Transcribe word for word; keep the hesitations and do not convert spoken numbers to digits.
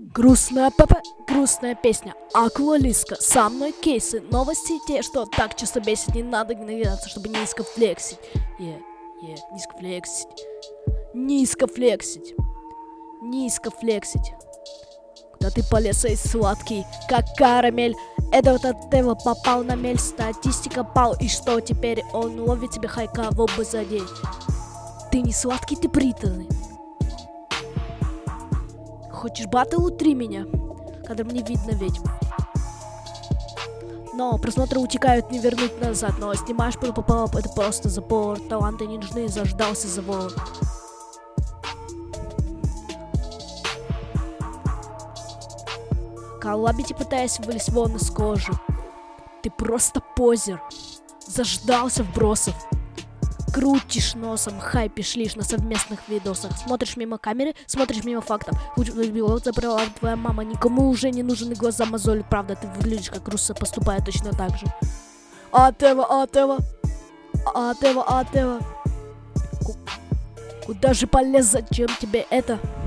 Грустная пп, грустная песня. Аквалиска, со мной кейсы. Новости те, что так часто бесит. Не надо гневаться, чтобы низко флексить. Е, е, низко флексить. Низко флексить. Низко флексить. Куда ты полез, эй, сладкий, как карамель. Это вот от этого попал на мель. Статистика пал. И что теперь? Он ловит тебе хайка в оба задеть. Ты не сладкий, ты приторный. Хочешь батл, утри меня, когда мне видно ведь. Но просмотры утекают, не вернуть назад. Но снимаешь поп-поп, это просто запор. Таланты не нужны, заждался завод. Коллабите, пытаясь вылезть вон из кожи. Ты просто позер. Заждался вбросов. Крутишь носом, хайпишь лишь на совместных видосах. Смотришь мимо камеры, смотришь мимо фактов. Забрала твоя мама, никому уже не нужны глаза мозоли. Правда, ты выглядишь как Руссо, поступая точно так же. Атева, Атева, Атева, Атева. Куда же полез, зачем тебе это?